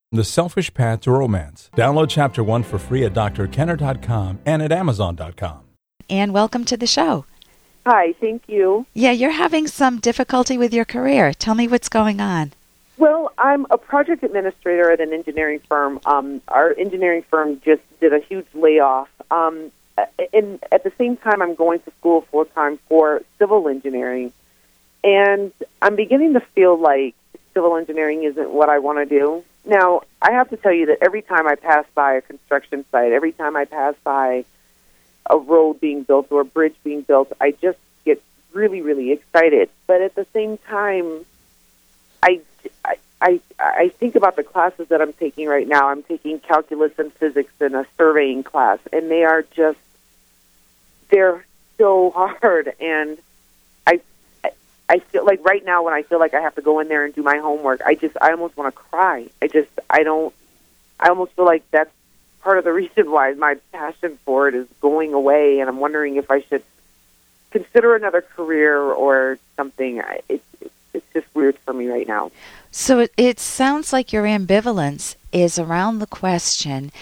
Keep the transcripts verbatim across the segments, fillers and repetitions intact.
The Selfish Path to Romance. Download Chapter one for free at D R Kenner dot com and at Amazon dot com. And welcome to the show. Hi, thank you. Yeah, you're having some difficulty with your career. Tell me what's going on. Well, I'm a project administrator at an engineering firm. Um, our engineering firm just did a huge layoff. Um, and at the same time, I'm going to school full-time for civil engineering. And I'm beginning to feel like civil engineering isn't what I want to do. Now, I have to tell you that every time I pass by a construction site, every time I pass by a road being built or a bridge being built, I just get really, really excited. But at the same time, I, I, I, I think about the classes that I'm taking right now. I'm taking calculus and physics in a surveying class, and they are just, they're so hard. And I, I feel like right now when I feel like I have to go in there and do my homework, I just, I almost want to cry. I just, I don't, I almost feel like that's part of the reason why my passion for it is going away, and I'm wondering if I should consider another career or something. It, it, it's just weird for me right now. So it, it sounds like your ambivalence is around the question,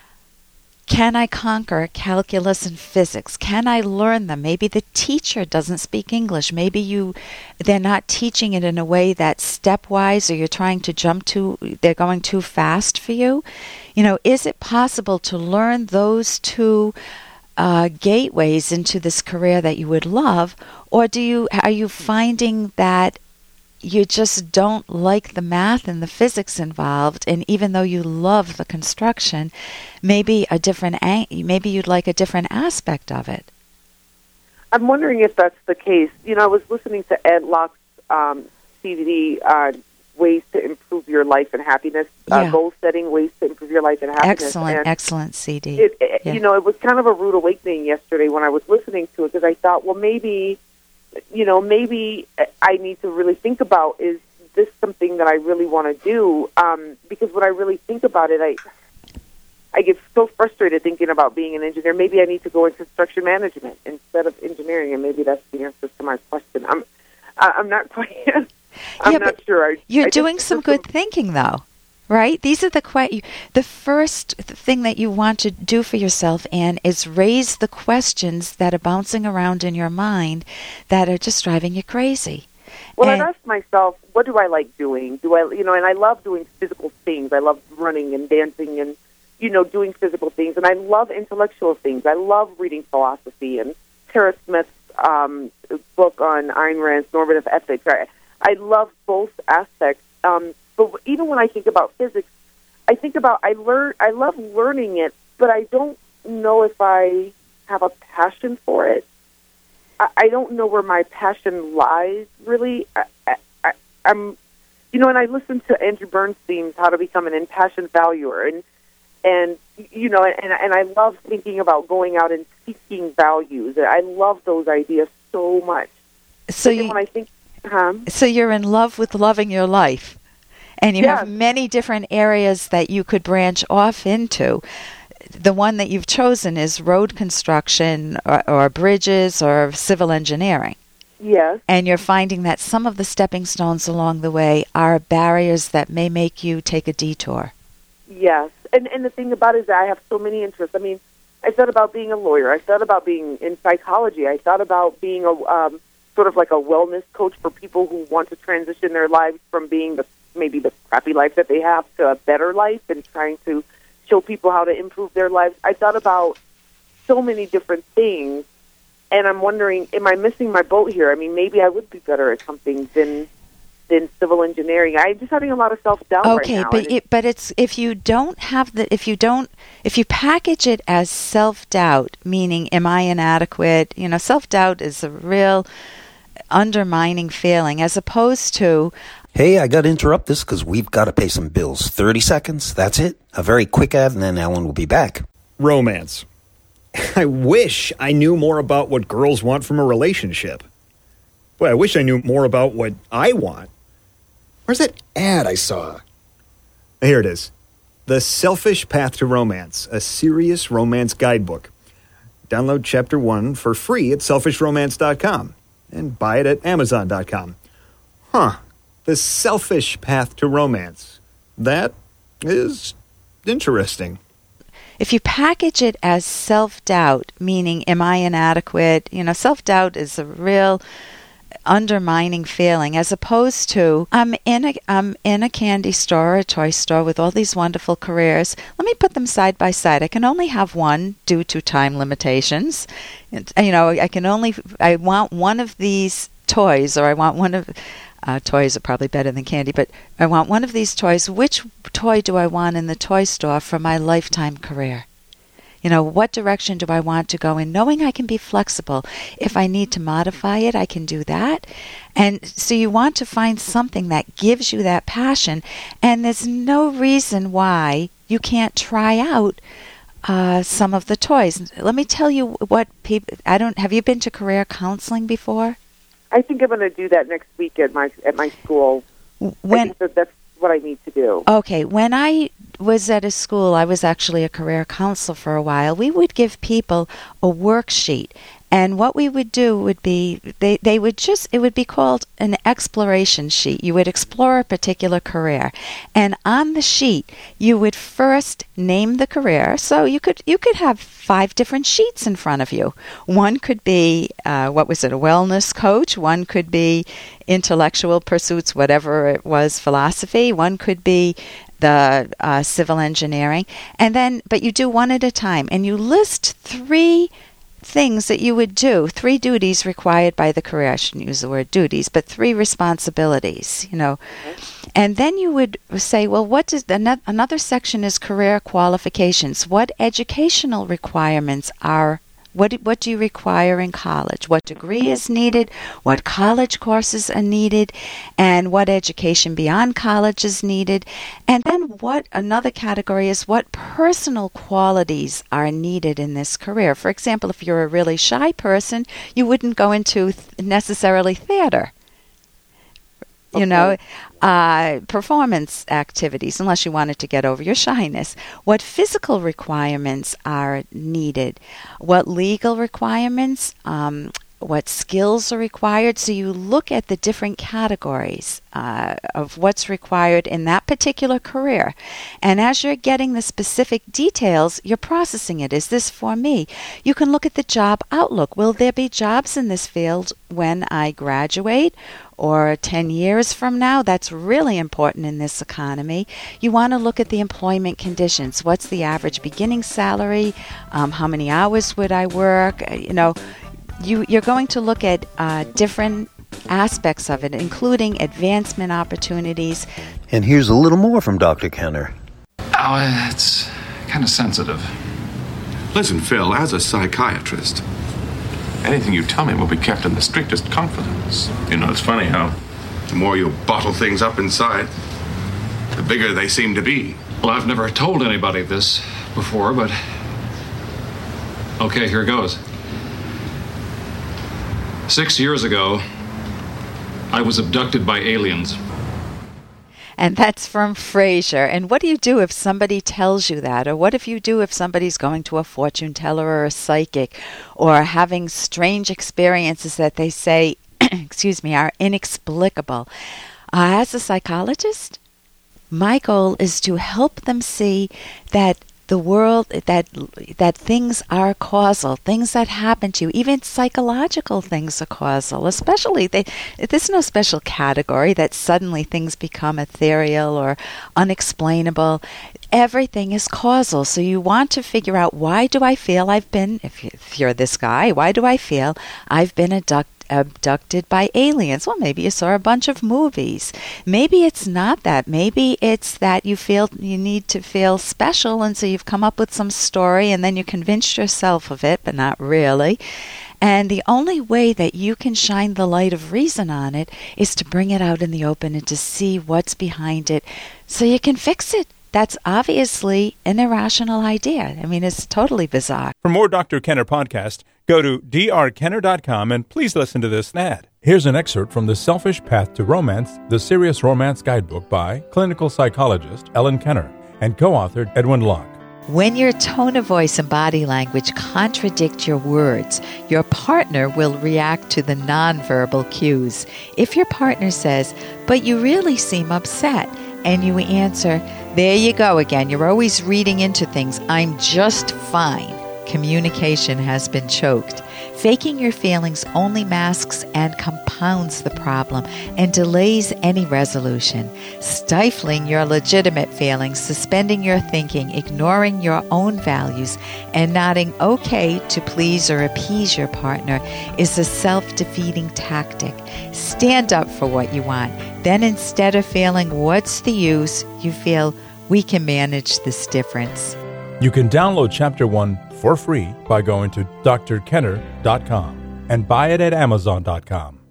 can I conquer calculus and physics? Can I learn them? Maybe the teacher doesn't speak English. Maybe you they're not teaching it in a way that's stepwise, or you're trying to jump too, they're going too fast for you. You know, is it possible to learn those two uh, gateways into this career that you would love, or do you are you finding that you just don't like the math and the physics involved, and even though you love the construction, maybe a different maybe you'd like a different aspect of it? I'm wondering if that's the case. You know, I was listening to Ed Locke's um, C D, uh, Ways to Improve Your Life and Happiness, uh, yeah. Goal Setting, Ways to Improve Your Life and Happiness. Excellent, and excellent C D. It, it, yeah. You know, it was kind of a rude awakening yesterday when I was listening to it, because I thought, well, maybe... You know, maybe I need to really think about, is this something that I really want to do? Um, because when I really think about it, I I get so frustrated thinking about being an engineer. Maybe I need to go in construction management instead of engineering, and maybe that's the answer to my question. I'm I'm not quite. I'm yeah, not sure. I, you're I doing some good some, thinking, though. Right? These are the que- the first thing that you want to do for yourself, Anne, is raise the questions that are bouncing around in your mind that are just driving you crazy. Well, and, I've asked myself, what do I like doing? Do I, you know, and I love doing physical things. I love running and dancing and, you know, doing physical things. And I love intellectual things. I love reading philosophy and Tara Smith's um, book on Ayn Rand's normative ethics. I, I love both aspects. Um, But even when I think about physics, I think about I learn. I love learning it, but I don't know if I have a passion for it. I, I don't know where my passion lies, really. I, I, I'm, you know, and I listened to Andrew Bernstein's How to Become an Impassioned Valuer, and and you know, and and I love thinking about going out and seeking values. I love those ideas so much. So you, when I think, huh? so you're in love with loving your life. And you yes. have many different areas that you could branch off into. The one that you've chosen is road construction or, or bridges or civil engineering. Yes. And you're finding that some of the stepping stones along the way are barriers that may make you take a detour. Yes. And and the thing about it is that I have so many interests. I mean, I thought about being a lawyer. I thought about being in psychology. I thought about being a um, sort of like a wellness coach for people who want to transition their lives from being the maybe the crappy life that they have to a better life, and trying to show people how to improve their lives. I thought about so many different things, and I'm wondering, am I missing my boat here? I mean, maybe I would be better at something than than civil engineering. I'm just having a lot of self-doubt okay, right now. but it, but it's if you don't have the if you don't if you package it as self-doubt, meaning am I inadequate? You know, self-doubt is a real undermining feeling, as opposed to, hey, I got to interrupt this because we've got to pay some bills. thirty seconds, that's it. A very quick ad, and then Ellen will be back. Romance. I wish I knew more about what girls want from a relationship. Boy, I wish I knew more about what I want. Where's that ad I saw? Here it is. The Selfish Path to Romance, a serious romance guidebook. Download Chapter one for free at selfish romance dot com and buy it at amazon dot com. Huh. The Selfish Path to Romance. That is interesting. If you package it as self-doubt, meaning am I inadequate, you know, self-doubt is a real undermining feeling, as opposed to I'm in a I'm in a candy store or a toy store with all these wonderful careers. Let me put them side by side. I can only have one due to time limitations. And, you know, I can only I want one of these toys, or I want one of uh, toys are probably better than candy, but I want one of these toys. Which toy do I want in the toy store for my lifetime career? You know, what direction do I want to go in? Knowing I can be flexible. If I need to modify it, I can do that. And so you want to find something that gives you that passion. And there's no reason why you can't try out uh, some of the toys. Let me tell you what people, I don't, have you been to career counseling before? I think I'm going to do that next week at my at my school. When, I think that that's what I need to do. Okay, when I was at a school, I was actually a career counselor for a while. We would give people a worksheet, and what we would do would be they, they would just it would be called an exploration sheet. You would explore a particular career, and on the sheet you would first name the career. So you could you could have five different sheets in front of you. One could be uh, what was it, a wellness coach. One could be intellectual pursuits, whatever it was, philosophy. One could be the uh, civil engineering, and then but you do one at a time, and you list three things that you would do, three duties required by the career. I shouldn't use the word duties, but three responsibilities, you know. And then you would say, well, what does the, another section is career qualifications. What educational requirements are What do, what do you require in college? What degree is needed? What college courses are needed? And what education beyond college is needed? And then what another category is what personal qualities are needed in this career. For example, if you're a really shy person, you wouldn't go into th- necessarily theater. You okay. know, uh, performance activities, unless you wanted to get over your shyness. What physical requirements are needed? What legal requirements? Um, what skills are required? So you look at the different categories uh, of what's required in that particular career. And as you're getting the specific details, you're processing it. Is this for me? You can look at the job outlook. Will there be jobs in this field when I graduate? Or ten years from now? That's really important in this economy. You want to look at the employment conditions. What's the average beginning salary? Um, how many hours would I work? You know, you, you're going to look at uh, different aspects of it, including advancement opportunities. And here's a little more from Doctor Kenner. Oh, it's kind of sensitive. Listen, Phil, as a psychiatrist, anything you tell me will be kept in the strictest confidence. You know, it's funny how the more you bottle things up inside, the bigger they seem to be. Well, I've never told anybody this before, but... Okay, here goes. Six years ago, I was abducted by aliens. And that's from Frasier. And what do you do if somebody tells you that? Or what if you do if somebody's going to a fortune teller or a psychic or having strange experiences that they say, excuse me, are inexplicable? Uh, as a psychologist, my goal is to help them see that the world, that that things are causal, things that happen to you, even psychological things are causal, especially, they, there's no special category that suddenly things become ethereal or unexplainable. Everything is causal, so you want to figure out, why do I feel I've been, if, you, if you're this guy, why do I feel I've been abducted? abducted by aliens? Well, maybe you saw a bunch of movies. Maybe it's not that. Maybe it's that you feel you need to feel special, and so you've come up with some story, and then you convinced yourself of it, but not really. And the only way that you can shine the light of reason on it is to bring it out in the open and to see what's behind it so you can fix it. That's obviously an irrational idea. I mean, it's totally bizarre. For more Doctor Kenner podcast, go to d r kenner dot com and please listen to this ad. Here's an excerpt from The Selfish Path to Romance, the Serious Romance Guidebook by clinical psychologist Ellen Kenner and co-authored Edwin Locke. When your tone of voice and body language contradict your words, your partner will react to the nonverbal cues. If your partner says, "But you really seem upset," and you answer, There you go again. You're always reading into things. I'm just fine. Communication has been choked. Faking your feelings only masks and compounds the problem and delays any resolution. Stifling your legitimate feelings, suspending your thinking, ignoring your own values, and nodding okay to please or appease your partner is a self-defeating tactic. Stand up for what you want. Then instead of feeling, what's the use, you feel, we can manage this difference. You can download Chapter one for free by going to d r kenner dot com and buy it at amazon dot com.